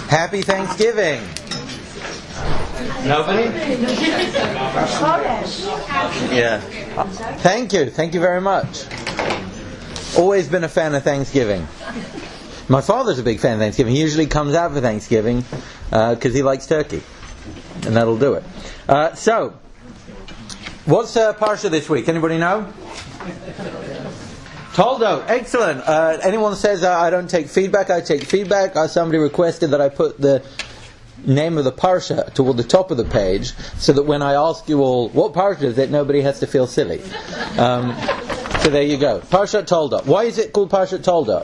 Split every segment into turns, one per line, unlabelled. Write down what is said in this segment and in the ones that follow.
Happy Thanksgiving. Nobody? Yeah. Thank you very much. Always been a fan of Thanksgiving. My father's a big fan of Thanksgiving. He usually comes out for Thanksgiving because he likes turkey. And that'll do it. So, what's Parsha this week? Anybody know? Toldo, excellent. Anyone says I don't take feedback, I take feedback. Somebody requested that I put the name of the Parsha toward the top of the page so that when I ask you all what Parsha is it, nobody has to feel silly. So there you go. Parshat Toldo. Why is it called Parshat Toldo?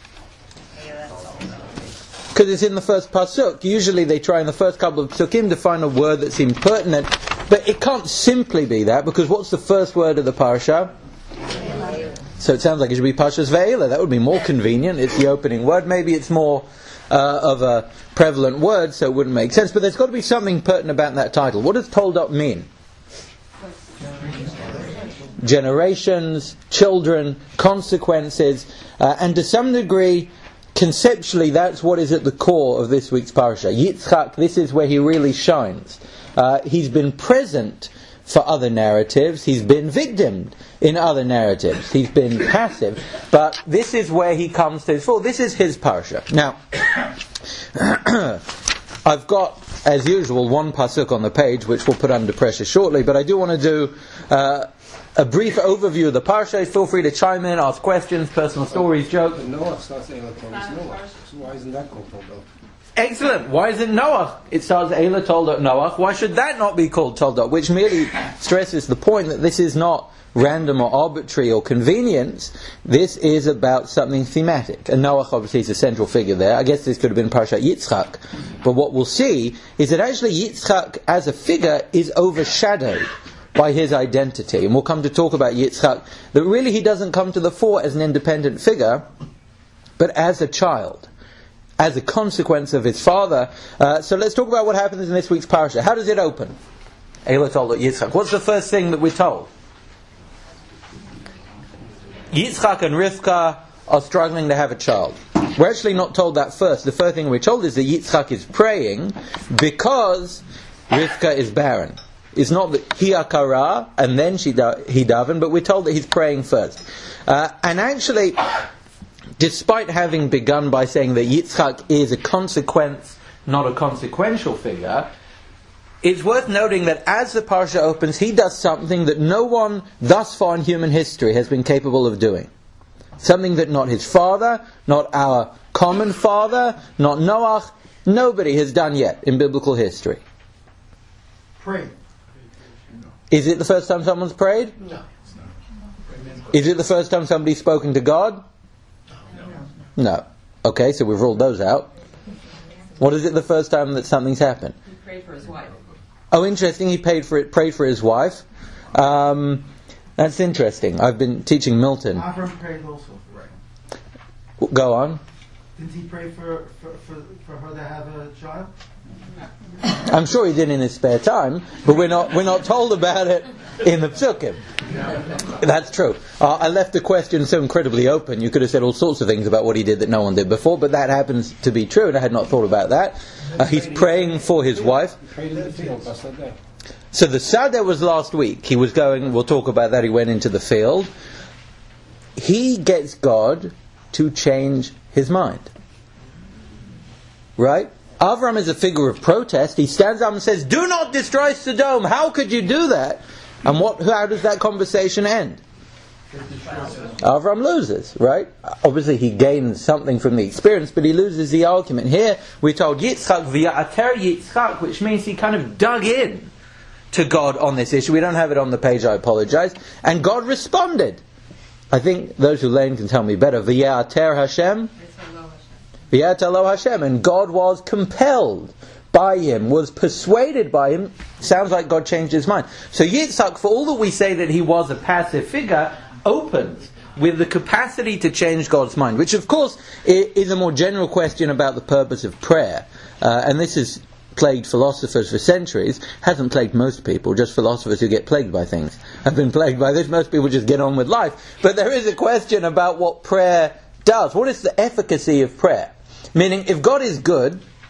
Because it's in the first pasuk. Usually they try in the first couple of pasukim to find a word that seems pertinent, but it can't simply be that, because what's the first word of the parsha? So it sounds like it should be Parshas Ve'ela. That would be more convenient. It's the opening word. Maybe it's more of a prevalent word, so it wouldn't make sense. But there's got to be something pertinent about that title. What does Toldot mean? Generations, children, consequences, and to some degree, conceptually, that's what is at the core of this week's parsha. Yitzchak, this is where he really shines. He's been present for other narratives. He's been victimed in other narratives. He's been passive. But this is where he comes to his full. This is his parsha. Now, I've got, as usual, one pasuk on the page, which we'll put under pressure shortly. But I do want to do a brief overview of the parsha. Feel free to chime in, ask questions, personal stories, jokes.
Noah starts Noah. So why isn't that called Toldot?
Excellent. Why is it Noah? It starts Eila Toldot Noah. Why should that not be called Toldot? Which merely stresses the point that this is not random or arbitrary or convenience. This is about something thematic. And Noah obviously is a central figure there. I guess this could have been Parshat Yitzchak. But what we'll see is that actually Yitzchak as a figure is overshadowed by his identity. And we'll come to talk about Yitzchak, that really he doesn't come to the fore as an independent figure, but as a child, as a consequence of his father. So let's talk about what happens in this week's parsha. How does it open? Eila Toldot Yitzchak. What's the first thing that we're told? Yitzchak and Rivka are struggling to have a child. We're actually not told that first. The first thing we're told is that Yitzchak is praying because Rivka is barren. It's not that he akara and then he daven, but we're told that he's praying first. And actually, despite having begun by saying that Yitzchak is a consequence, not a consequential figure, it's worth noting that as the parsha opens, he does something that no one thus far in human history has been capable of doing. Something that not his father, not our common father, not Noach, nobody has done yet in biblical history.
Pray.
Is it the first time someone's prayed?
No.
Is it the first time somebody's spoken to God? No. Okay, so we've ruled those out. What is it the first time that something's happened?
He prayed for his wife.
Oh, interesting. He prayed for his wife. That's interesting. I've been teaching Milton.
Avram prayed also. Right.
Go on.
Didn't he pray for her to have a child?
I'm sure he did in his spare time, but we're not told about it in the psukim. That's true. I left the question so incredibly open. You could have said all sorts of things about what he did that no one did before, but that happens to be true, and I had not thought about that. He's praying for his wife. So the Sadeh was last week. He was going, we'll talk about that, he went into the field. He gets God to change his mind. Right? Avram is a figure of protest. He stands up and says, "Do not destroy Sodom. How could you do that?" And how does that conversation end? Avram loses, right? Obviously he gains something from the experience, but he loses the argument. Here we're told Yitzchak v'ya'ater Yitzchak, which means he kind of dug in to God on this issue. We don't have it on the page, I apologize. And God responded. I think those who learn can tell me better. V'ya'ater Hashem. V'ya'ater Hashem. And God was compelled by him, was persuaded by him. Sounds like God changed his mind. So Yitzchak, for all that we say that he was a passive figure, opens with the capacity to change God's mind, which of course is a more general question about the purpose of prayer. And this has plagued philosophers for centuries. Hasn't plagued most people, just philosophers who get plagued by things have been plagued by this. Most people just get on with life. But there is a question about what prayer does. What is the efficacy of prayer? Meaning, if God is good,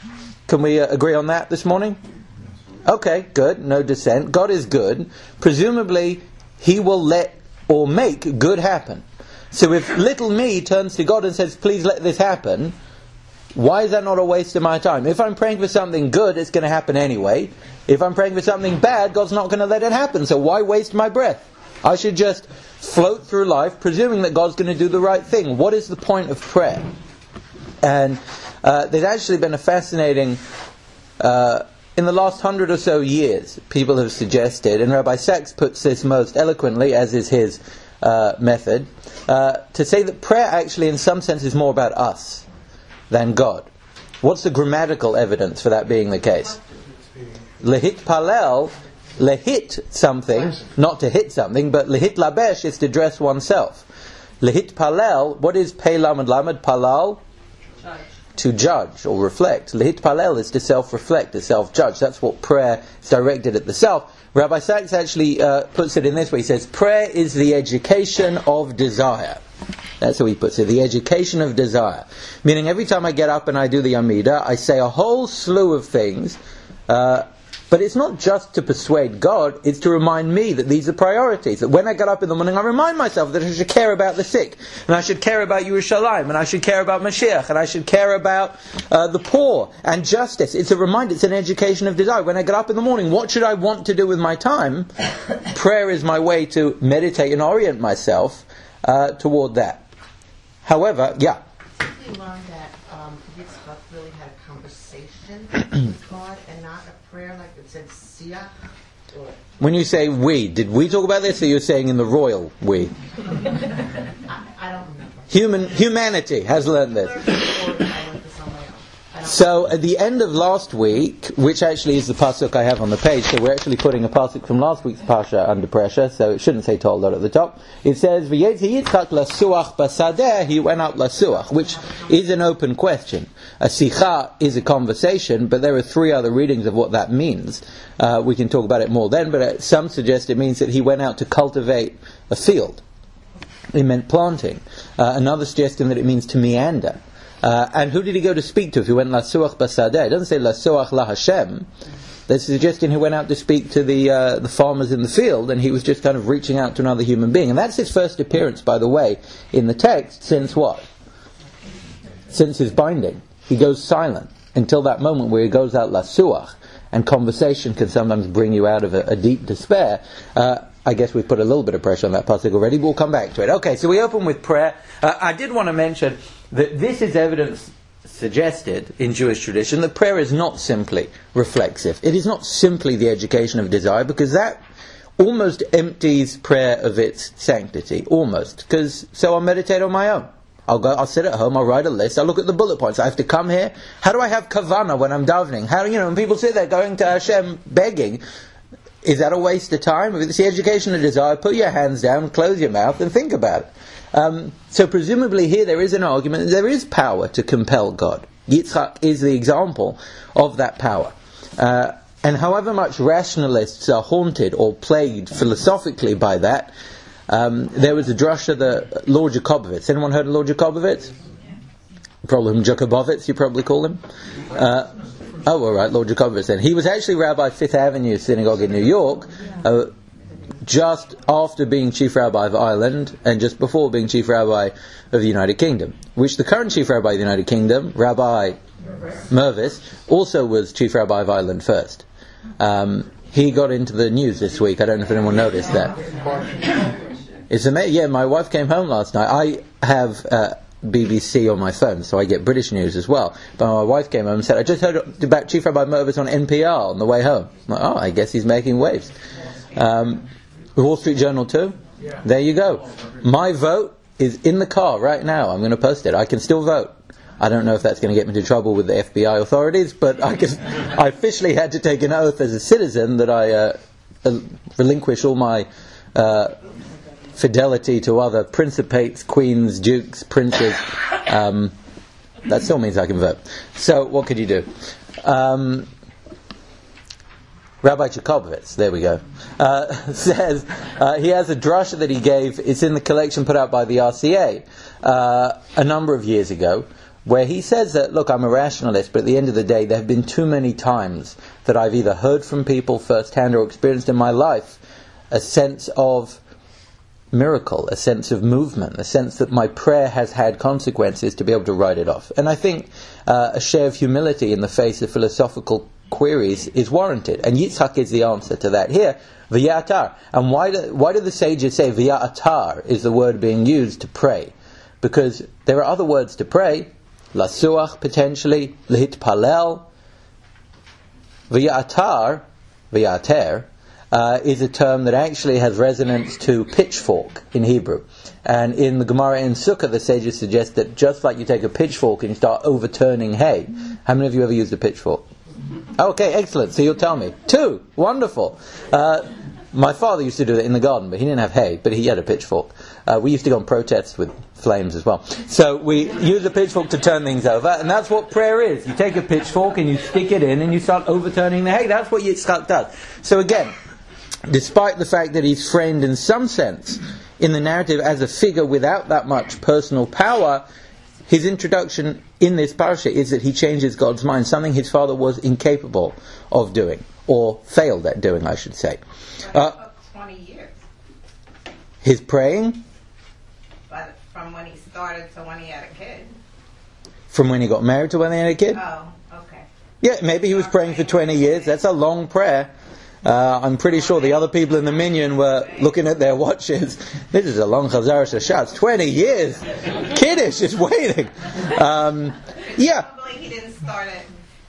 Can we agree on that this morning? Okay, good. No dissent. God is good. Presumably, He will let or make good happen. So if little me turns to God and says, please let this happen, why is that not a waste of my time? If I'm praying for something good, it's going to happen anyway. If I'm praying for something bad, God's not going to let it happen. So why waste my breath? I should just float through life presuming that God's going to do the right thing. What is the point of prayer? And there's actually been a fascinating... in the last 100 or so years, people have suggested, and Rabbi Sachs puts this most eloquently, as is his method, to say that prayer actually in some sense is more about us than God. What's the grammatical evidence for that being the case? Lehit palel, lehit something, not to hit something, but lehit labesh is to dress oneself. Lehit palel, what is pei lamed lamed palal? To judge or reflect. Lehit palel is to self-reflect, to self-judge. That's what prayer is directed at the self. Rabbi Sachs actually puts it in this way. He says, prayer is the education of desire. That's how he puts it, the education of desire. Meaning every time I get up and I do the Amidah, I say a whole slew of things, but it's not just to persuade God, it's to remind me that these are priorities. That when I get up in the morning, I remind myself that I should care about the sick, and I should care about Yerushalayim, and I should care about Mashiach, and I should care about the poor, and justice. It's a reminder, it's an education of desire. When I get up in the morning, what should I want to do with my time? Prayer is my way to meditate and orient myself toward that. However, yeah.
We learned that Yitzchak really had a conversation with God and not a prayer like it said siyah.
When you say we, did we talk about this, or you're saying in the royal we?
I don't remember.
Humanity has learned this. So at the end of last week, which actually is the pasuk I have on the page, so we're actually putting a pasuk from last week's pasha under pressure, so it shouldn't say toldot at the top. It says, "V'yetzi Yitzchak lasuach basadeh," he went out lasuach, which is an open question. A sicha is a conversation, but there are three other readings of what that means. We can talk about it more then, but some suggest it means that he went out to cultivate a field. It meant planting. Another suggesting that it means to meander. And who did he go to speak to if he went lasuach basadeh? It doesn't say lasuach la Hashem. They're suggesting he went out to speak to the farmers in the field, and he was just kind of reaching out to another human being. And that's his first appearance, by the way, in the text, since what? Since his binding. He goes silent until that moment where he goes out lasuach, and conversation can sometimes bring you out of a deep despair. I guess we've put a little bit of pressure on that pasuk already, but we'll come back to it. Okay, so we open with prayer. I did want to mention that this is evidence suggested in Jewish tradition that prayer is not simply reflexive. It is not simply the education of desire, because that almost empties prayer of its sanctity. Almost. Because so I'll meditate on my own. I'll sit at home, I'll write a list, I'll look at the bullet points. I have to come here. How do I have kavanah when I'm davening? How, when people sit there going to Hashem begging, is that a waste of time? If it's the education of desire, put your hands down, close your mouth, and think about it. So presumably here there is an argument that there is power to compel God. Yitzchak is the example of that power. And however much rationalists are haunted or plagued philosophically by that, there was a drasha, the Lord Jacobovitz. Anyone heard of Lord Jacobovitz? Probably Jacobovitz, you probably call him. Oh, all right, Lord Jacobovitz then. He was actually Rabbi Fifth Avenue Synagogue in New York, just after being Chief Rabbi of Ireland, and just before being Chief Rabbi of the United Kingdom, which the current Chief Rabbi of the United Kingdom, Rabbi Mervis, also was Chief Rabbi of Ireland first. He got into the news this week. I don't know if anyone noticed that. It's amazing. Yeah, my wife came home last night. I have BBC on my phone, so I get British news as well. But my wife came home and said, I just heard about Chief Rabbi Mervis on NPR on the way home. I'm like, oh, I guess he's making waves. The Wall Street Journal too? Yeah. There you go. My vote is in the car right now. I'm going to post it. I can still vote. I don't know if that's going to get me into trouble with the FBI authorities, but I officially had to take an oath as a citizen that I relinquish all my fidelity to other principates, queens, dukes, princes. That still means I can vote. So what could you do? Rabbi Jacobovitz, there we go, says he has a drasha that he gave. It's in the collection put out by the RCA a number of years ago, where he says that, look, I'm a rationalist, but at the end of the day, there have been too many times that I've either heard from people firsthand or experienced in my life a sense of miracle, a sense of movement, a sense that my prayer has had consequences to be able to write it off. And I think a share of humility in the face of philosophical queries is warranted. And Yitzhak is the answer to that here. V'ya'atar. And why do the sages say v'ya'atar is the word being used to pray? Because there are other words to pray. Lasuach, potentially. Lihitpalel. V'ya'atar, is a term that actually has resonance to pitchfork in Hebrew. And in the Gemara in Sukkah, the sages suggest that just like you take a pitchfork and you start overturning hay. How many of you ever used a pitchfork? Okay, excellent. So you'll tell me. 2. Wonderful. My father used to do that in the garden, but he didn't have hay, but he had a pitchfork. We used to go on protests with flames as well. So we use a pitchfork to turn things over, and that's what prayer is. You take a pitchfork and you stick it in and you start overturning the hay. That's what Yitzchak does. So again, despite the fact that he's framed in some sense in the narrative as a figure without that much personal power, his introduction in this parasha is that he changes God's mind, something his father was incapable of doing, or failed at doing, I should say.
But it took 20 years.
His praying?
But from when he started to when he had a kid.
From when he got married to when he had a kid?
Oh, okay.
Yeah, maybe he was praying for 20 years. That's a long prayer. I'm pretty sure the other people in the minyan were looking at their watches. This is a long Chazar Shashatz. 20 years! Kiddush is waiting! Yeah.
Probably he didn't start at,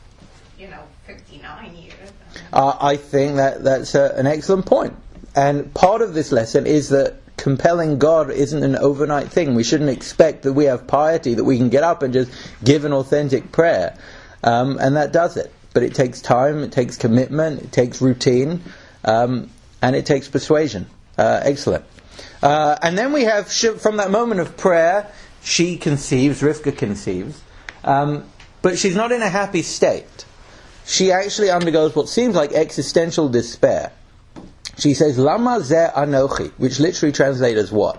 59 years.
I think that's an excellent point. And part of this lesson is that compelling God isn't an overnight thing. We shouldn't expect that we have piety, that we can get up and just give an authentic prayer. And that does it. But it takes time, it takes commitment, it takes routine, and it takes persuasion. Excellent. And then we have, from that moment of prayer, she conceives, Rivka conceives, but she's not in a happy state. She actually undergoes what seems like existential despair. She says, Lama ze anochi, which literally translates as what?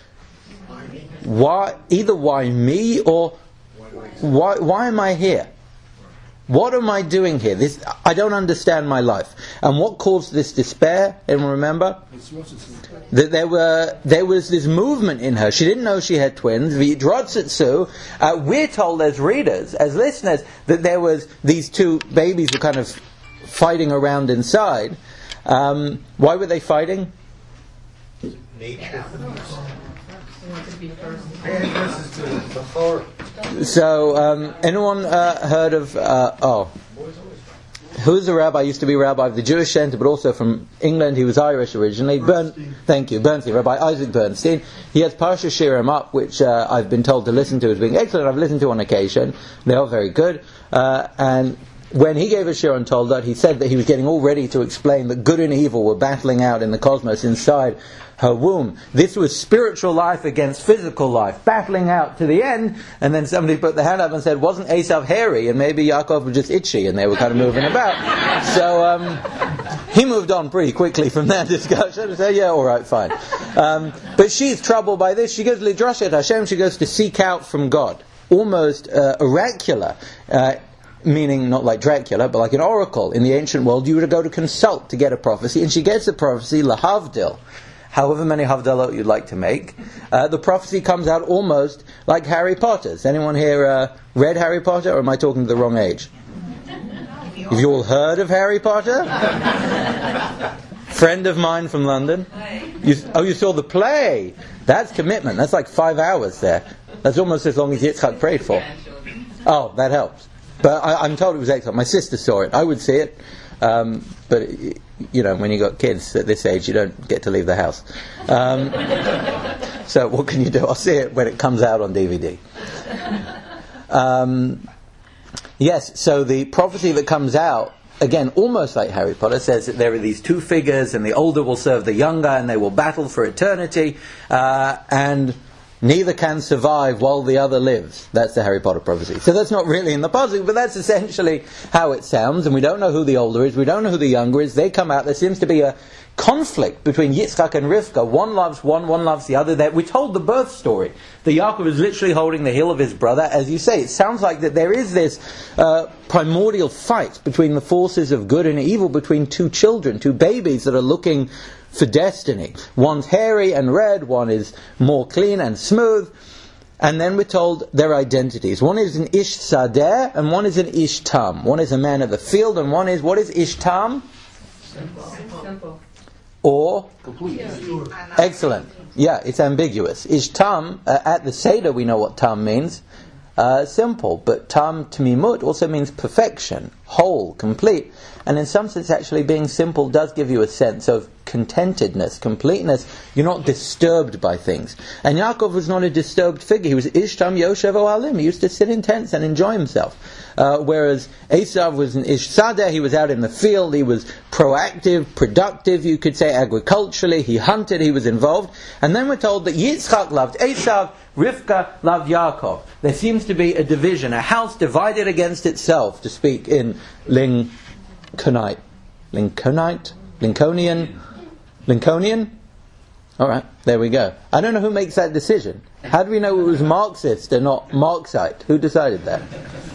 Why? Either why me or why am I here? What am I doing here? I don't understand my life. And what caused this despair? Anyone remember? That there was this movement in her. She didn't know she had twins. We're told as readers, as listeners, that there was these two babies were kind of fighting around inside. Why were they fighting?
Nature.
So, anyone heard of, who's a rabbi? Used to be rabbi of the Jewish Center, but also from England. He was Irish originally. Thank you, Bernstein, Rabbi Isaac Bernstein. He has Parsha Shirim up, which I've been told to listen to as being excellent. I've listened to on occasion. They are very good. And when he gave a shir on Toldot, he said that he was getting all ready to explain that good and evil were battling out in the cosmos inside her womb. This was spiritual life against physical life, battling out to the end. And then somebody put their hand up and said, wasn't Esav hairy? And maybe Yaakov was just itchy, and they were kind of moving about. So he moved on pretty quickly from that discussion and said, yeah, all right, fine. But she's troubled by this. She goes to Lidrashet Hashem. She goes to seek out from God, almost oracular. Meaning not like Dracula, but like an oracle in the ancient world. You would go to consult to get a prophecy, and she gets a prophecy, lahavdil, however many havdalah you'd like to make. The prophecy comes out almost like Harry Potter's. Anyone here read Harry Potter, or am I talking to the wrong age? Have you all heard of Harry Potter? Friend of mine from London. You saw the play? That's commitment. That's like 5 hours there. That's almost as long as Yitzchak prayed for. Oh, that helps. But I'm told it was excellent. My sister saw it. I would see it. But, when you got kids at this age, you don't get to leave the house. So what can you do? I'll see it when it comes out on DVD. Yes, so the prophecy that comes out, again, almost like Harry Potter, says that there are these two figures, and the older will serve the younger, and they will battle for eternity. And neither can survive while the other lives. That's the Harry Potter prophecy. So that's not really in the pasuk, but that's essentially how it sounds, and we don't know who the older is, we don't know who the younger is. They come out, there seems to be a conflict between Yitzchak and Rivka. One loves one loves the other. We're told the birth story. The Yaakov is literally holding the heel of his brother. As you say, it sounds like that there is this primordial fight between the forces of good and evil, between two children, two babies that are looking for destiny. One's hairy and red, one is more clean and smooth. And then we're told their identities. One is an Ish Sadeh and one is an Ish Tam. One is a man of the field and one is, what is Ish Tam?
Simple.
Or?
Complete.
Excellent. Yeah, it's ambiguous. Ish Tam, at the Seder we know what Tam means. Simple. But Tam Tamimut also means perfection, whole, complete. And in some sense actually being simple does give you a sense of contentedness, completeness. You're not disturbed by things. And Yaakov was not a disturbed figure. He was Ish Tam Yoshev Ohalim. He used to sit in tents and enjoy himself. Whereas Esav was an Ish Sadeh, he was out in the field, he was proactive, productive, you could say agriculturally, he hunted, he was involved. And then we're told that Yitzchak loved Esav, Rivka loved Yaakov. There seems to be a division, a house divided against itself, to speak in Lincolnian? Alright, there we go. I don't know who makes that decision. How do we know it was Marxist and not Marxite? Who decided that?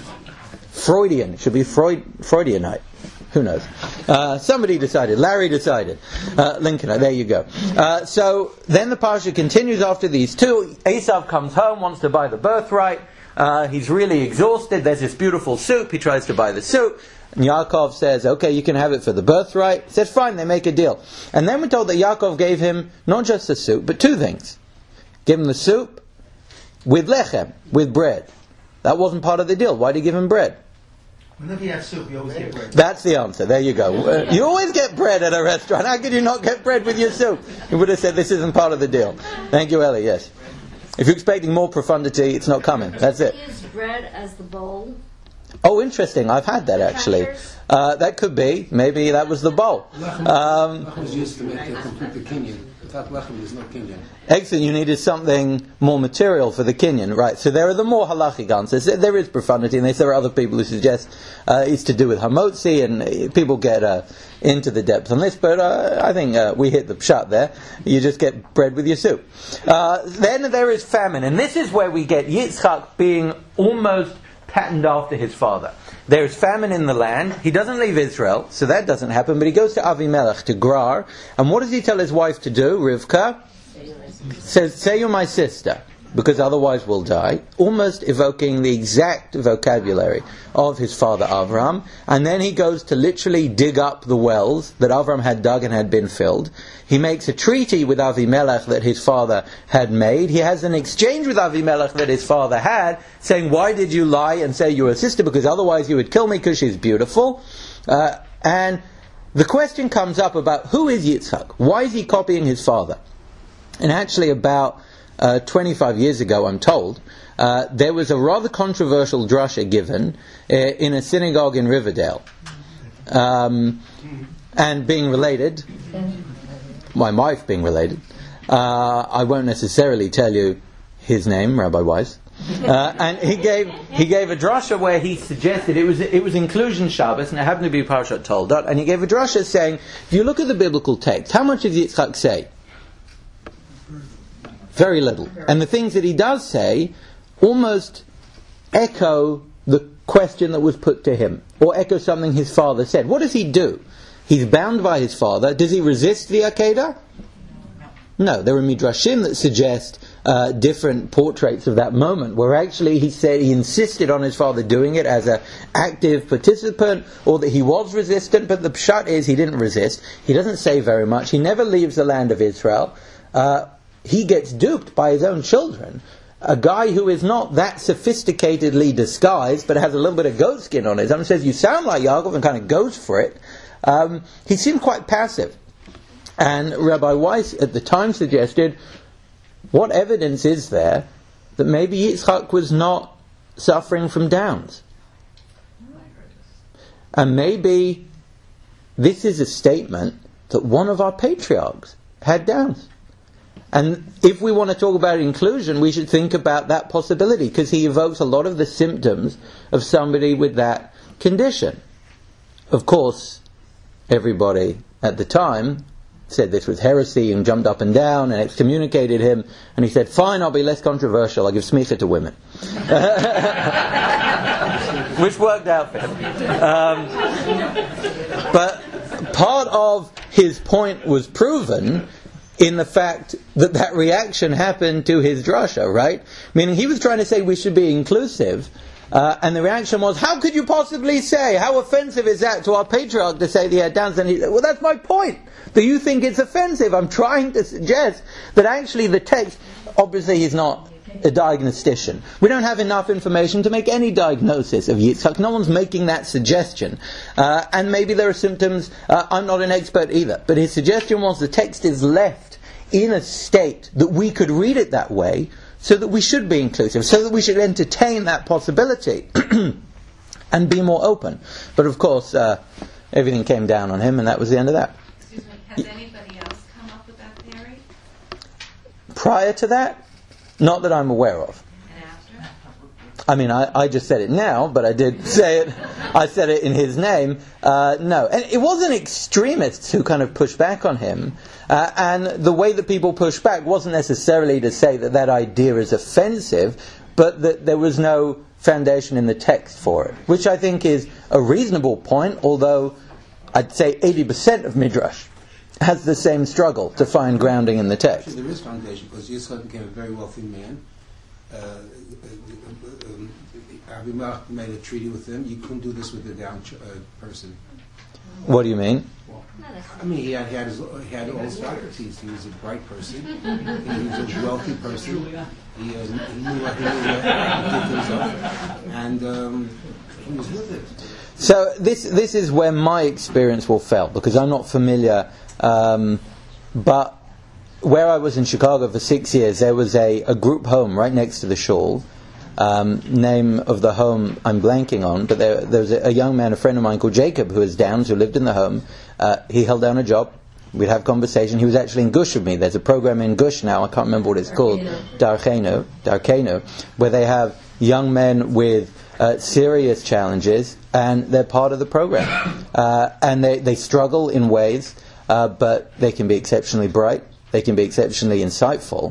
Freudian. It should be Freudianite. Who knows? Somebody decided. Larry decided. Lincolnite. There you go. So then the parsha continues after these two. Esav comes home, wants to buy the birthright. He's really exhausted. There's this beautiful soup. He tries to buy the soup. And Yaakov says, okay, you can have it for the birthright. He says, fine, they make a deal. And then we're told that Yaakov gave him not just the soup, but two things. Give him the soup with lechem, with bread. That wasn't part of the deal. Why did he give him bread?
Whenever you have soup, you always get bread.
That's the answer. There you go. You always get bread at a restaurant. How could you not get bread with your soup? He would have said this isn't part of the deal. Thank you, Ellie. Yes. If you're expecting more profundity, it's not coming. That's it.
Use bread as the bowl.
Oh, interesting. I've had that actually. That could be. Maybe that was the bowl.
Lechem is used to make a complete kinyan. Without lechem, there's no kinyan.
Excellent. You needed something more material for the kinyan, right? So there are the more halachic answers. There is profundity in this. There are other people who suggest it's to do with hamotzi, and people get into the depth on this. But I think we hit the pshat there. You just get bread with your soup. Then there is famine, and this is where we get Yitzchak being almost patterned after his father. There is famine in the land. He doesn't leave Israel, so that doesn't happen, but he goes to Avimelech, to Gerar, and what does he tell his wife to do, Rivka? Says, say you're my sister, because otherwise we'll die, almost evoking the exact vocabulary of his father Avram. And then he goes to literally dig up the wells that Avram had dug and had been filled. He makes a treaty with Avimelech that his father had made. He has an exchange with Avimelech that his father had, saying, why did you lie and say you're a sister? Because otherwise you would kill me because she's beautiful. And the question comes up about who is Yitzchak? Why is he copying his father? And actually about 25 years ago, I'm told, there was a rather controversial drasha given in a synagogue in Riverdale. And being related, my wife being related, I won't necessarily tell you his name, Rabbi Weiss. And he gave a drasha where he suggested it was inclusion Shabbos, and it happened to be Parashat Toldot, and he gave a drasha saying, if you look at the biblical text, how much does Yitzchak say? Very little. And the things that he does say almost echo the question that was put to him, or echo something his father said. What does he do? He's bound by his father. Does he resist the Akedah? No. There are midrashim that suggest different portraits of that moment, where actually he said he insisted on his father doing it as an active participant, or that he was resistant, but the pshat is he didn't resist. He doesn't say very much. He never leaves the land of Israel. He gets duped by his own children. A guy who is not that sophisticatedly disguised, but has a little bit of goat skin on it. Someone says, you sound like Yaakov, and kind of goes for it. He seemed quite passive. And Rabbi Weiss at the time suggested, what evidence is there that maybe Yitzchak was not suffering from downs? And maybe this is a statement that one of our patriarchs had downs. And if we want to talk about inclusion, we should think about that possibility, because he evokes a lot of the symptoms of somebody with that condition. Of course, everybody at the time said this was heresy and jumped up and down and excommunicated him, and he said, fine, I'll be less controversial, I'll give smicha to women. Which worked out for him. But part of his point was proven in the fact that reaction happened to his drasha, right? Meaning he was trying to say we should be inclusive, and the reaction was, how could you possibly say, how offensive is that to our patriarch to say that he had Down syndrome? He said, well, that's my point. Do you think it's offensive? I'm trying to suggest that actually the text, obviously he's not a diagnostician. We don't have enough information to make any diagnosis of Yitzchak. No one's making that suggestion. And maybe there are symptoms, I'm not an expert either. But his suggestion was the text is left in a state that we could read it that way, so that we should be inclusive, so that we should entertain that possibility and be more open. But of course, everything came down on him, and that was the end of that.
Excuse me, has anybody else come up with that theory?
Prior to that, not that I'm aware of.
And after?
I mean, I just said it now, but I did say it. I said it in his name. No, and it wasn't extremists who kind of pushed back on him. And the way that people pushed back wasn't necessarily to say that idea is offensive, but that there was no foundation in the text for it, which I think is a reasonable point. Although I'd say 80% of Midrash has the same struggle to find grounding in the text.
Actually, there is foundation, because Yitzchak became a very wealthy man. Abimelech made a treaty with him. You couldn't do this with a down person.
What do you mean?
I mean, he had all his faculties. He was a bright person. He was a wealthy person. He knew what he did things up, and he was with it.
So this is where my experience will fail, because I'm not familiar. But where I was in Chicago for 6 years, there was a group home right next to the shul. Name of the home I'm blanking on, but there was a young man, a friend of mine called Jacob, who was Downs, who lived in the home. He held down a job. We'd have conversation. He was actually in Gush with me. There's a program in Gush now, I can't remember what it's called, Darkenu, where they have young men with serious challenges, and they're part of the program. And they struggle in ways, but they can be exceptionally bright, they can be exceptionally insightful.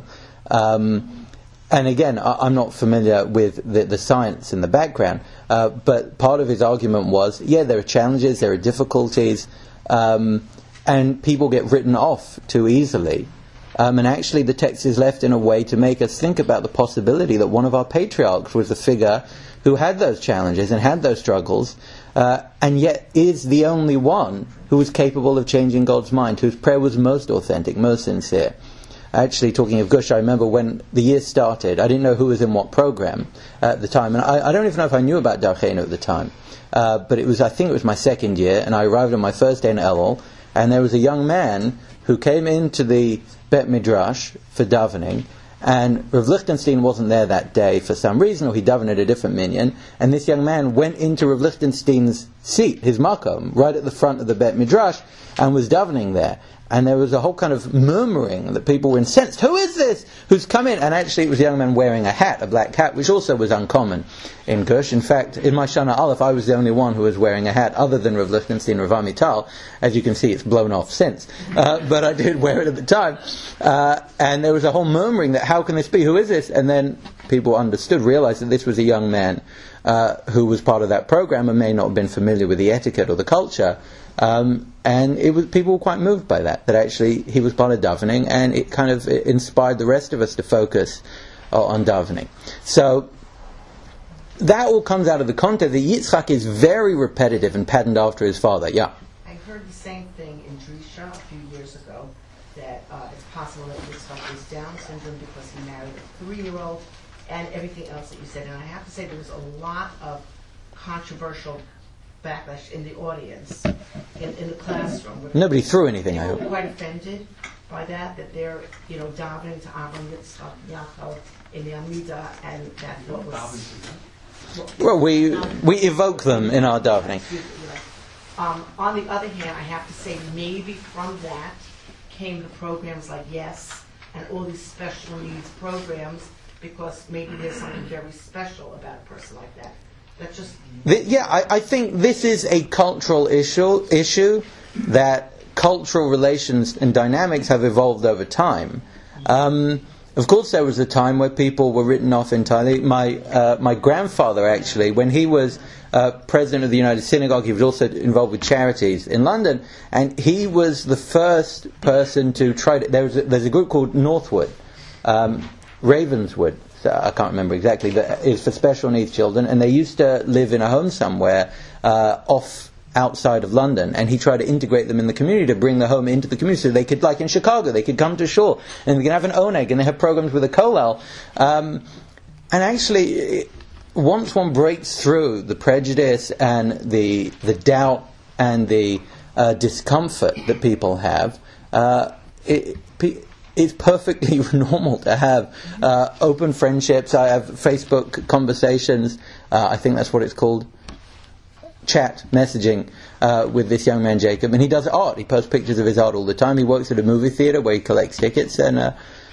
And again, I'm not familiar with the science in the background, but part of his argument was, there are challenges, there are difficulties, and people get written off too easily. And actually the text is left in a way to make us think about the possibility that one of our patriarchs was a figure who had those challenges and had those struggles, and yet is the only one who was capable of changing God's mind, whose prayer was most authentic, most sincere. Actually, talking of Gush, I remember when the year started, I didn't know who was in what program at the time, and I don't even know if I knew about Darchenu at the time, but I think it was my second year, and I arrived on my first day in Elul, and there was a young man who came into the Bet Midrash for davening, and Rav Lichtenstein wasn't there that day for some reason, or he davened at a different minyan, and this young man went into Rav Lichtenstein's seat, his makom, right at the front of the Bet Midrash, and was davening there. And there was a whole kind of murmuring that people were incensed. Who is this who's come in? And actually it was a young man wearing a hat, a black hat, which also was uncommon in Gush. In fact, in my Shana Aleph, I was the only one who was wearing a hat other than Rav Lichtenstein, Rav Amital. As you can see, it's blown off since. But I did wear it at the time. And there was a whole murmuring that, how can this be? Who is this? And then people understood, realized that this was a young man who was part of that program and may not have been familiar with the etiquette or the culture. And people were quite moved by that actually he was part of davening, and it kind of inspired the rest of us to focus on davening. So that all comes out of the context that Yitzchak is very repetitive and patterned after his father. Yeah.
I heard the same thing in Drisha a few years ago, that it's possible that Yitzchak was Down syndrome because he married a 3-year-old, and everything else that you said. And I have to say there was a lot of controversial backlash in the audience, in the classroom.
Nobody threw anything, I
People
hope.
were quite offended by that they're, davening to Avram, Yitzchak, Yaakov in the Amidah, and that what was...
Well, we evoke them in our davening.
On the other hand, I have to say maybe from that came the programs like Yes and all these special needs programs because maybe there's something very special about a person like that. That's just...
I think this is a cultural issue that cultural relations and dynamics have evolved over time. Of course, there was a time where people were written off entirely. My grandfather, actually, when he was president of the United Synagogue, he was also involved with charities in London, and he was the first person to try to... There's a group called Northwood, Ravenswood, I can't remember exactly, that is for special needs children, and they used to live in a home somewhere outside of London, and he tried to integrate them in the community, to bring the home into the community, so they could, like in Chicago, they could come to shul, and they can have an oneg, and they have programs with a kollel. And actually, once one breaks through the prejudice and the doubt and the discomfort that people have, it's perfectly normal to have open friendships. I have Facebook conversations, I think that's what it's called, chat messaging with this young man Jacob, and he does art. He posts pictures of his art all the time. He works at a movie theatre where he collects tickets, and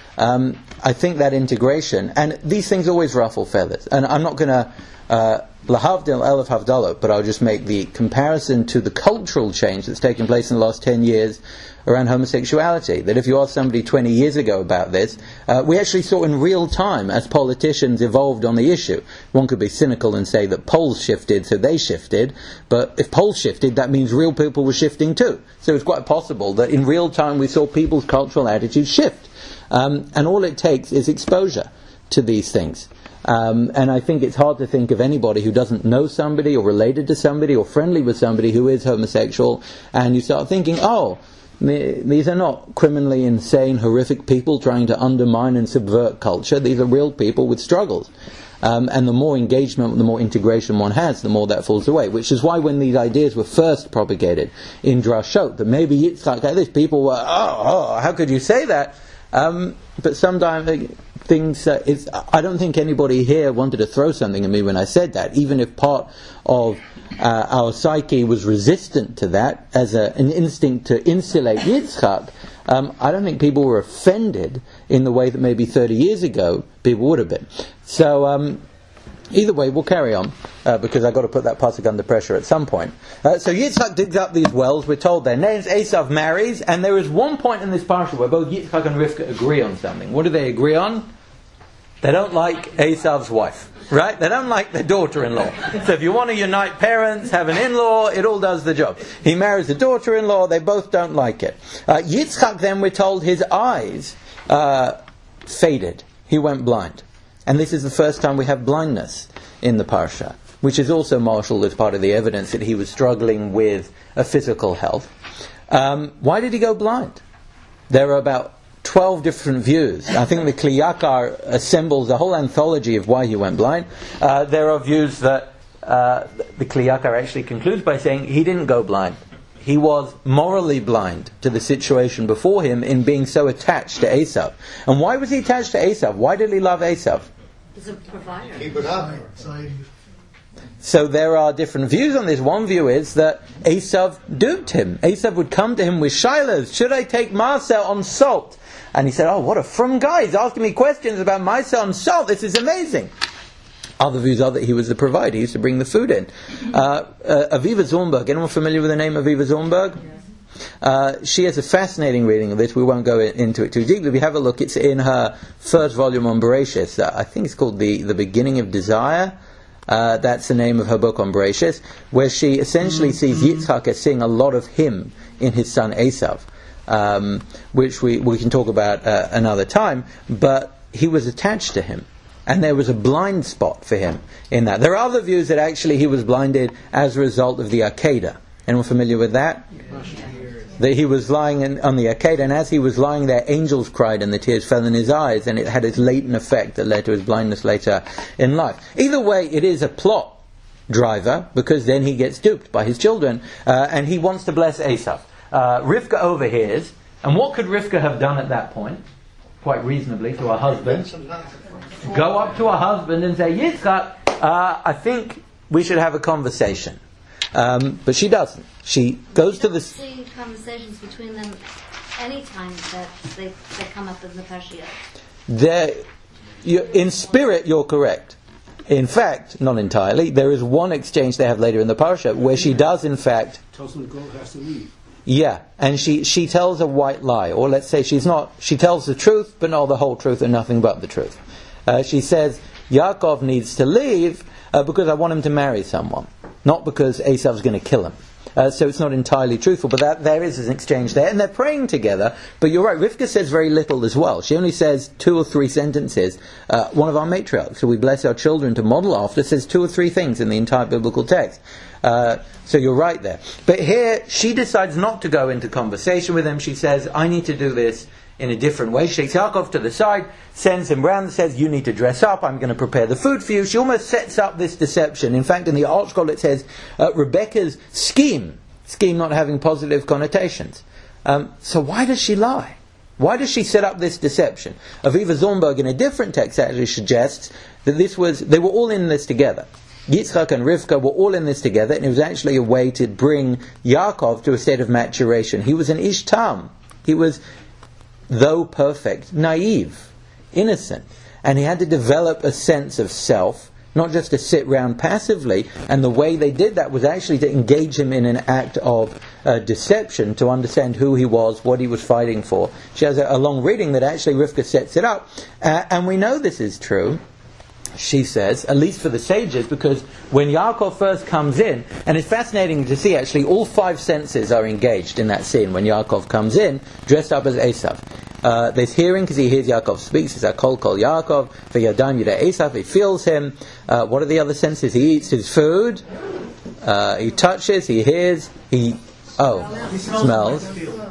I think that integration, and these things always ruffle feathers, and I'm not going to lahavdil elef havdalot, but I'll just make the comparison to the cultural change that's taken place in the last 10 years around homosexuality. That if you asked somebody 20 years ago about this, we actually saw in real time as politicians evolved on the issue. One could be cynical and say that polls shifted, so they shifted, but if polls shifted, that means real people were shifting too. So it's quite possible that in real time we saw people's cultural attitudes shift. And all it takes is exposure to these things. And I think it's hard to think of anybody who doesn't know somebody or related to somebody or friendly with somebody who is homosexual, and you start thinking, oh, these are not criminally insane, horrific people trying to undermine and subvert culture. These are real people with struggles. And the more engagement, the more integration one has, the more that falls away. Which is why when these ideas were first propagated in Drashot, that maybe Yitzchak like this, people were, how could you say that? But sometimes things, I don't think anybody here wanted to throw something at me when I said that, even if part of our psyche was resistant to that as an instinct to insulate Yitzchak. I don't think people were offended in the way that maybe 30 years ago people would have been. So either way, we'll carry on because I've got to put that pasuk under pressure at some point. So Yitzchak digs up these wells. We're told their names. Esav marries, and there is one point in this parsha where both Yitzchak and Rivka agree on something. What do they agree on? They don't like Esav's wife, right? They don't like their daughter-in-law. So if you want to unite parents, have an in-law, it all does the job. He marries a daughter-in-law, they both don't like it. Yitzchak then, we're told, his eyes faded. He went blind. And this is the first time we have blindness in the parsha, which is also marshaled as part of the evidence that he was struggling with a physical health. Why did he go blind? There are about 12 different views. I think the Kli Yakar assembles a whole anthology of why he went blind. There are views that the Kli Yakar actually concludes by saying he didn't go blind. He was morally blind to the situation before him in being so attached to Esav. And why was he attached to Esav? Why did he love Esav?
He's a provider.
Keep it up.
So there are different views on this. One view is that Esav duped him. Esav would come to him with shilas. Should I take Maser on salt? And he said, oh, what a frum guy. He's asking me questions about Maser on salt. This is amazing. Other views are that he was the provider. He used to bring the food in. Aviva Zornberg. Anyone familiar with the name Aviva Zornberg? Yes. She has a fascinating reading of this. We won't go into it too deeply. If you have a look, it's in her first volume on Bereshis. I think it's called The Beginning of Desire. That's the name of her book on Bereshis, where she essentially sees Yitzchak as seeing a lot of him in his son Esav, which we can talk about another time. But he was attached to him, and there was a blind spot for him in that. There are other views that actually he was blinded as a result of the Akedah. Anyone familiar with that? That he was lying on the Akedah, and as he was lying there, angels cried and the tears fell in his eyes, and it had its latent effect that led to his blindness later in life. Either way, it is a plot driver, because then he gets duped by his children, and he wants to bless Esav. Rivka overhears, and what could Rivka have done at that point? Quite reasonably, to her husband. Go up to her husband and say, Yitzchak, I think we should have a conversation. But she doesn't. She goes to the...
see conversations between them any time that they come up in the Parsha.
In spirit, you're correct. In fact, not entirely. There is one exchange they have later in the Parsha where she does, in fact,
tells him to go, has to leave.
yeah, and she tells a white lie, or let's say she tells the truth, but not the whole truth and nothing but the truth. She says, Yaakov needs to leave because I want him to marry someone, not because Esav's going to kill him. So it's not entirely truthful, but there is an exchange there, and they're praying together. But you're right, Rivka says very little as well. She only says 2 or 3 sentences. One of our matriarchs, who we bless our children to model after, says 2 or 3 things in the entire biblical text. So you're right there. But here, she decides not to go into conversation with him. She says, I need to do this in a different way. She takes Yaakov to the side, sends him round, says, you need to dress up, I'm going to prepare the food for you. She almost sets up this deception. In fact, in the ArtScroll it says, Rebecca's scheme not having positive connotations. So why does she lie? Why does she set up this deception? Aviva Zornberg in a different text actually suggests that they were all in this together. Yitzchak and Rivka were all in this together, and it was actually a way to bring Yaakov to a state of maturation. He was an ish tam. He was, though perfect, naive, innocent. And he had to develop a sense of self, not just to sit round passively. And the way they did that was actually to engage him in an act of deception, to understand who he was, what he was fighting for. She has a long reading that actually Rivka sets it up. And we know this is true, she says, at least for the sages, because when Yaakov first comes in, and it's fascinating to see actually all 5 senses are engaged in that scene when Yaakov comes in, dressed up as Esav. There's hearing, because he hears Yaakov speaks, it's a kol Yaakov, v'yadam yuda Esav, he feels him. What are the other senses? He eats his food, he touches, he hears, he smells.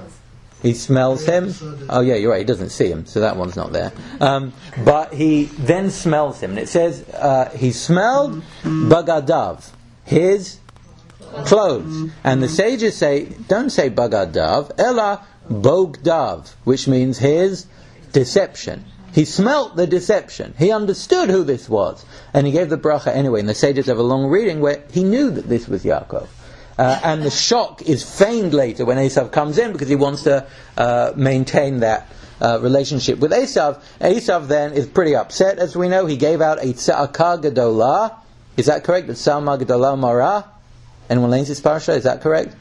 He smells him. Oh yeah, you're right, he doesn't see him, so that one's not there. But he then smells him. And it says, he smelled bagadav, his clothes. And the sages say, don't say bagadav, ella bogdav, which means his deception. He smelt the deception. He understood who this was. And he gave the bracha anyway. And the sages have a long reading where he knew that this was Yaakov. And the shock is feigned later when Esav comes in because he wants to maintain that relationship with Esav. Esav then is pretty upset, as we know. He gave out a tza'aka gadolah. Is that correct? A tza'ama gadolah mara? Anyone learns this parsha? Is that correct?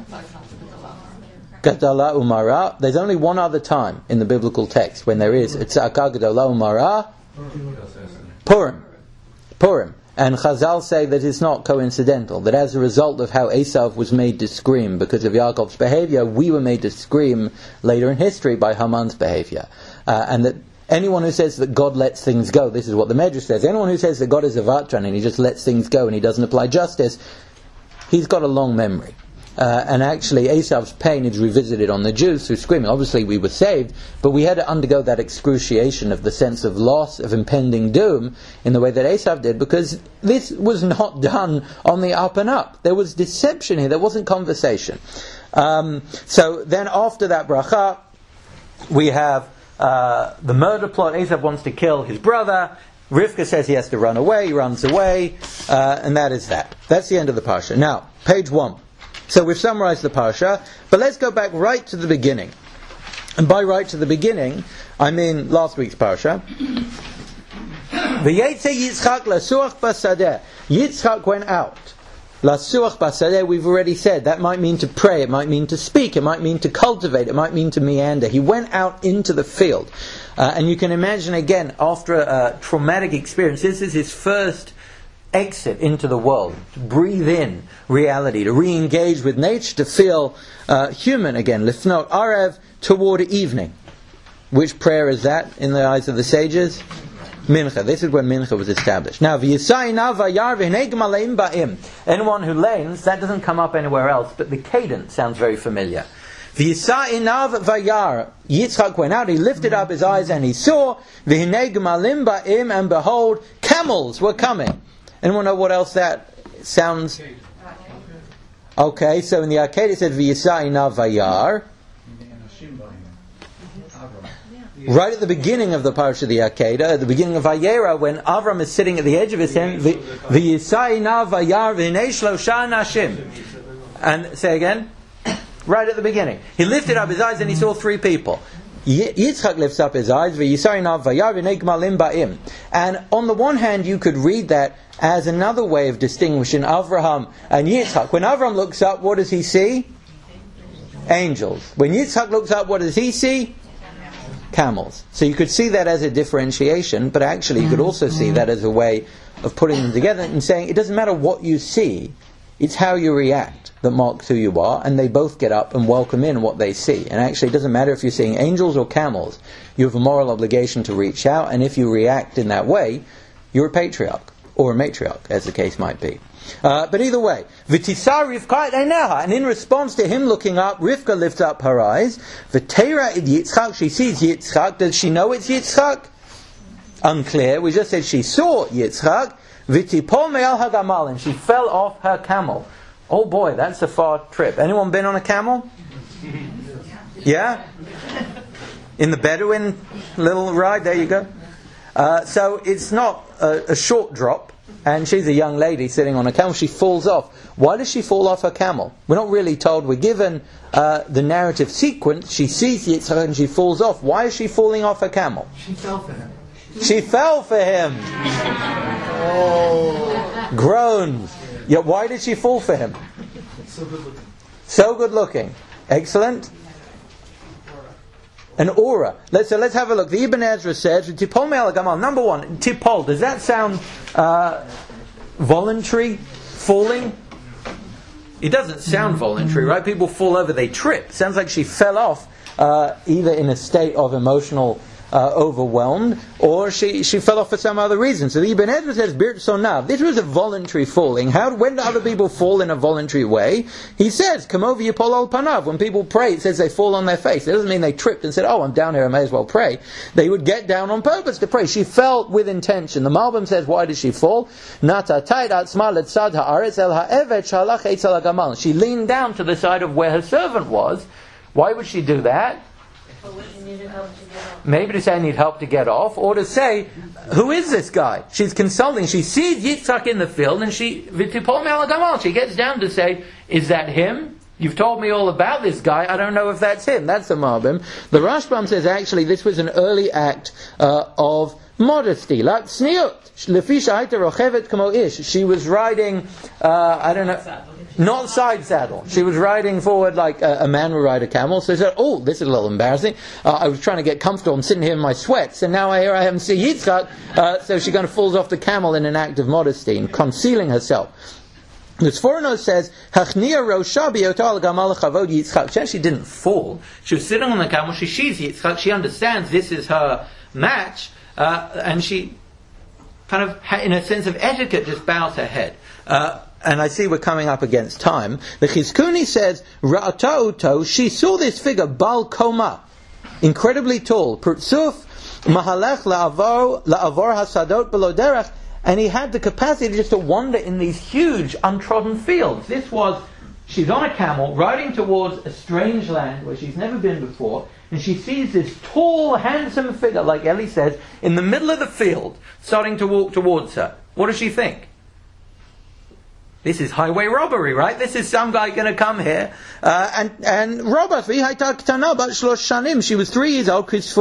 Gadolah umara. There's only one other time in the biblical text when there is a tza'aka gadolah umara. Purim. And Chazal say that it's not coincidental, that as a result of how Esav was made to scream because of Yaakov's behavior, we were made to scream later in history by Haman's behavior. And that anyone who says that God lets things go, this is what the Medrash says, anyone who says that God is a vatran and he just lets things go and he doesn't apply justice, he's got a long memory. And actually Esav's pain is revisited on the Jews through screaming. Obviously we were saved, but we had to undergo that excruciation of the sense of loss, of impending doom, in the way that Esav did, because this was not done on the up and up. There was deception here, there wasn't conversation. So then after that bracha, we have the murder plot. Esav wants to kill his brother. Rivka says he has to run away, he runs away, and that is that. That's the end of the parsha. Now, page 1. So we've summarized the parsha, but let's go back right to the beginning. And by right to the beginning, I mean last week's parsha. V'yetze Yitzchak lasuach basadeh. Yitzchak went out. Lasuach basadeh, we've already said, that might mean to pray, it might mean to speak, it might mean to cultivate, it might mean to meander. He went out into the field. And you can imagine again, after a traumatic experience, this is his first exit into the world, to breathe in reality, to re-engage with nature, to feel human again. Lifnot Arev, toward evening. Which prayer is that in the eyes of the sages? Mincha. This is when Mincha was established. Now, anyone who lanes, that doesn't come up anywhere else, but the cadence sounds very familiar. Yitzchak went out, he lifted up his eyes and he saw, and behold, camels were coming. Anyone know what else that sounds? Okay, so in the Akedah it said V'yisa'ina vayar. Right at the beginning of the parsha of the Akedah, at the beginning of Vayera, when Avram is sitting at the edge of his tent, V'yisa'ina vayar v'nei shlosha nashim. And say again. right at the beginning. He lifted up his eyes and he saw 3 people. Yitzchak lifts up his eyes, and on the one hand you could read that as another way of distinguishing Avraham and Yitzchak. When Avraham looks up, what does he see? Angels. When Yitzchak looks up, what does he see? Camels. So you could see that as a differentiation, but actually you could also see that as a way of putting them together and saying it doesn't matter what you see, it's how you react that marks who you are, and they both get up and welcome in what they see. And actually it doesn't matter if you're seeing angels or camels, you have a moral obligation to reach out, and if you react in that way, you're a patriarch, or a matriarch, as the case might be. But either way, V'tisar Rivka et eineha, and in response to him looking up, Rivka lifts up her eyes. V'teira id Yitzchak, she sees Yitzchak. Does she know it's Yitzchak? Unclear. We just said she saw Yitzchak. V'tipol me'al hagamal, and she fell off her camel. Oh boy, that's a far trip. Anyone been on a camel? Yeah? In the Bedouin little ride, there you go. So it's not a short drop, and she's a young lady sitting on a camel. She falls off. Why does she fall off her camel? We're not really told. We're given the narrative sequence. She sees Yitzchak and she falls off. Why is she falling off her camel?
She fell for him.
She fell for him. Oh. Groans. Yeah, why did she fall for him?
So good looking.
So good looking. Excellent. An aura. Let's have a look. The Ibn Ezra says, Tipol me'al hagamal. Number 1, tipol. Does that sound voluntary? Falling? It doesn't sound voluntary, right? People fall over, they trip. Sounds like she fell off, either in a state of emotional overwhelmed, or she fell off for some other reason. So the Ibn Ezra says, Birtsonav. This was a voluntary falling. When do other people fall in a voluntary way? He says, Kamov yipol al panav. When people pray, it says they fall on their face. It doesn't mean they tripped and said, oh, I'm down here, I may as well pray. They would get down on purpose to pray. She fell with intention. The Malbim says, why did she fall? She leaned down to the side of where her servant was. Why would she do that? Maybe to say I need help to get off, or to say, who is this guy? She's consulting. She sees Yitzchak in the field, and she gets down to say, is that him? You've told me all about this guy. I don't know if that's him. That's the Malbim. The Rashbam says actually this was an early act of modesty, like sniut. She was riding, not side saddle. She was riding forward like a man would ride a camel. So she said, oh, this is a little embarrassing. I was trying to get comfortable. I'm sitting here in my sweats, and now I haven't seen Yitzchak. So she kind of falls off the camel in an act of modesty and concealing herself. The Sforno says, she actually didn't fall. She was sitting on the camel. She sees Yitzchak. She understands this is her match, and she kind of, in a sense of etiquette, just bows her head. And I see we're coming up against time. The Chizkuni says, Ra'ata uto, she saw this figure, Bal Koma, incredibly tall, Prutzuf, Mahalech la'avor hasadot below derech, and he had the capacity just to wander in these huge, untrodden fields. She's on a camel, riding towards a strange land where she's never been before, and she sees this tall, handsome figure, like Eli says, in the middle of the field, starting to walk towards her. What does she think? This is highway robbery, right? This is some guy going to come here and rob us. She was 3 years old. She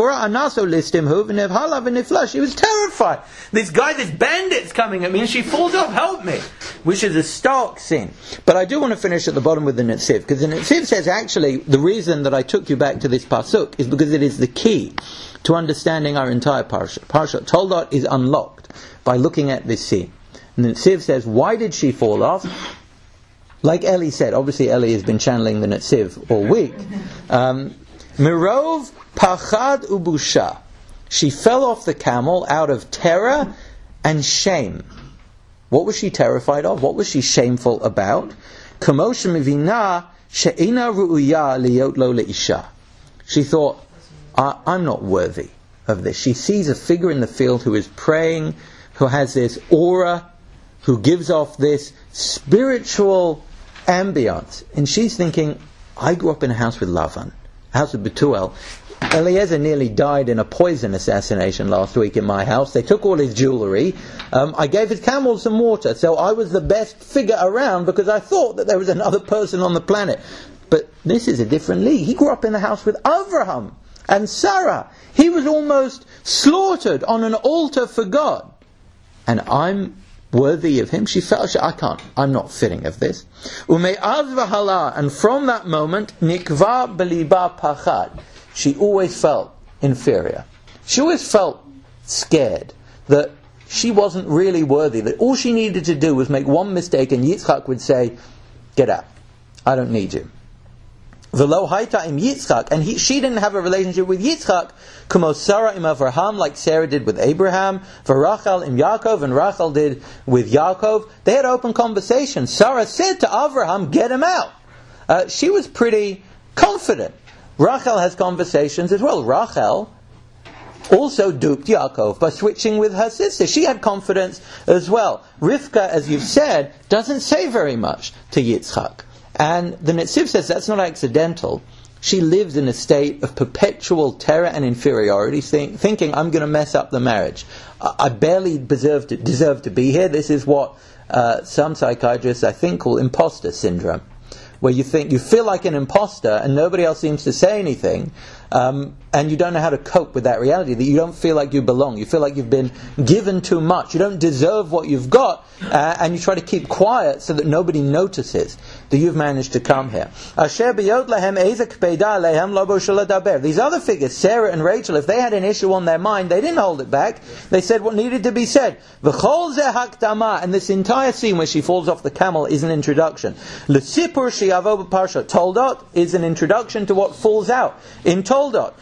was terrified. This bandit's coming at me, and she falls off. Help me! Which is a stark scene. But I do want to finish at the bottom with the Netziv, because the Netziv says actually the reason that I took you back to this pasuk is because it is the key to understanding our entire parsha. Parsha Toldot is unlocked by looking at this scene. And the Netziv says, why did she fall off? Like Eli said, obviously Eli has been channeling the Netziv all week. Mirov pachad ubusha. She fell off the camel out of terror and shame. What was she terrified of? What was she shameful about? Kamosha mivina she'ina ru'uya liyot lo leisha. She thought, I'm not worthy of this. She sees a figure in the field who is praying, who has this aura, who gives off this spiritual ambience. And she's thinking, I grew up in a house with Lavan, a house with Betuel. Eliezer nearly died in a poison assassination last week in my house. They took all his jewellery. I gave his camels some water. So I was the best figure around because I thought that there was another person on the planet. But this is a different league. He grew up in the house with Avraham and Sarah. He was almost slaughtered on an altar for God. And I'm worthy of him. She felt, I'm not fitting of this. And from that moment, nikva beliba pachad. She always felt inferior. She always felt scared that she wasn't really worthy, that all she needed to do was make one mistake and Yitzchak would say, get out, I don't need you. V'lo hayta im Yitzchak, and she didn't have a relationship with Yitzchak, kumo Sarah im Avraham, like Sarah did with Abraham, v'Rachel im Yaakov, and Rachel did with Yaakov. They had open conversation. Sarah said to Avraham, get him out. She was pretty confident. Rachel has conversations as well. Rachel also duped Yaakov by switching with her sister. She had confidence as well. Rivka, as you've said, doesn't say very much to Yitzchak. And the Netziv says that's not accidental. She lives in a state of perpetual terror and inferiority, thinking, I'm going to mess up the marriage. I barely deserve to be here. This is what some psychiatrists, I think, call imposter syndrome, where you feel like an imposter and nobody else seems to say anything, and you don't know how to cope with that reality, that you don't feel like you belong. You feel like you've been given too much. You don't deserve what you've got, and you try to keep quiet so that nobody notices that you've managed to come here. These other figures, Sarah and Rachel, if they had an issue on their mind, they didn't hold it back. They said what needed to be said. And this entire scene where she falls off the camel is an introduction. Toldot is an introduction to what falls out in Toldot,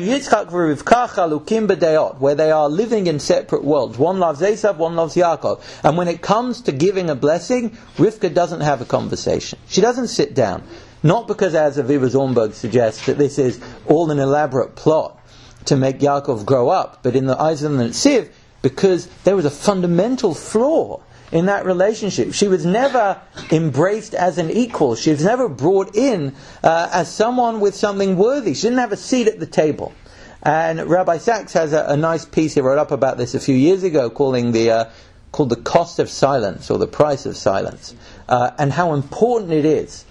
where they are living in separate worlds. One loves Esav, one loves Yaakov. And when it comes to giving a blessing, Rivka doesn't have a conversation. She doesn't sit down. Not because, as Aviva Zornberg suggests, that this is all an elaborate plot to make Yaakov grow up, but in the eyes of the Netziv, because there was a fundamental flaw in that relationship. She was never embraced as an equal. She was never brought in as someone with something worthy. She didn't have a seat at the table. And Rabbi Sachs has a nice piece he wrote up about this a few years ago, called the cost of silence, or the price of silence, and how important it is.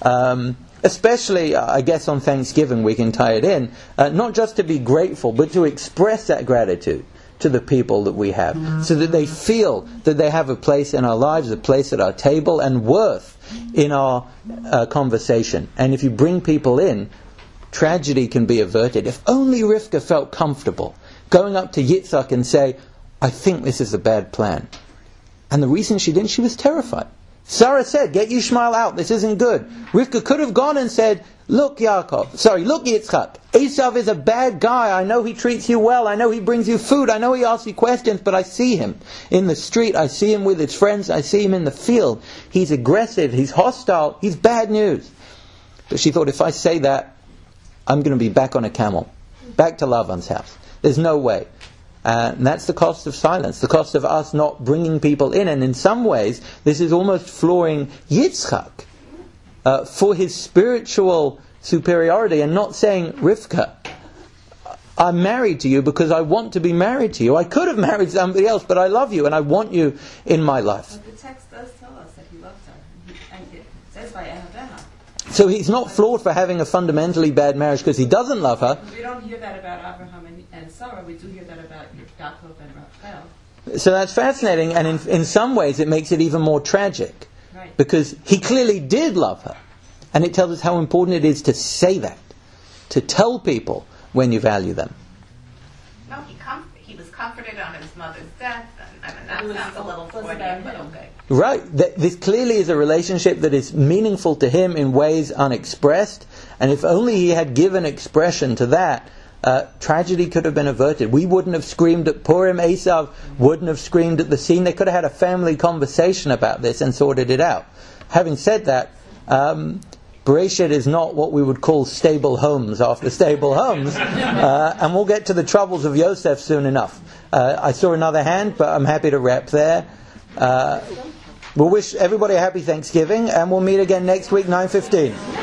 Especially, I guess, on Thanksgiving we can tie it in, not just to be grateful, but to express that gratitude to the people that we have, so that they feel that they have a place in our lives, a place at our table, and worth in our conversation. And if you bring people in, tragedy can be averted. If only Rivka felt comfortable going up to Yitzhak and say, I think this is a bad plan. And the reason she didn't, she was terrified. Sarah said, get Yishmael out, this isn't good. Rivka could have gone and said, look Yitzchak, Esav is a bad guy. I know he treats you well. I know he brings you food. I know he asks you questions, but I see him in the street. I see him with his friends. I see him in the field. He's aggressive. He's hostile. He's bad news. But she thought, if I say that, I'm going to be back on a camel, back to Lavan's house. There's no way. And that's the cost of silence, the cost of us not bringing people in. And in some ways, this is almost flooring Yitzchak for his spiritual superiority, and not saying, Rivka, I'm married to you because I want to be married to you. I could have married somebody else, but I love you and I want you in my life.
But the text does tell us that he loves her. And it says by Anaveha.
So he's not flawed for having a fundamentally bad marriage because he doesn't love her.
We don't hear that about Abraham and Sarah. We do hear that about Yaakov and Rachel.
So that's fascinating, and in some ways it makes it even more tragic.
Right.
Because he clearly did love her. And it tells us how important it is to say that, to tell people when you value them.
No, he was comforted on his mother's death. I mean, that sounds a little Freudian, but okay.
Right. This clearly is a relationship that is meaningful to him in ways unexpressed. And if only he had given expression to that, tragedy could have been averted. We wouldn't have screamed at Purim. Esav wouldn't have screamed at the scene. They could have had a family conversation about this and sorted it out. Having said that, Bereshit is not what we would call stable homes after stable homes, and we'll get to the troubles of Yosef soon enough. I saw another hand, but I'm happy to wrap there. We'll wish everybody a happy Thanksgiving, and we'll meet again next week, 9:15.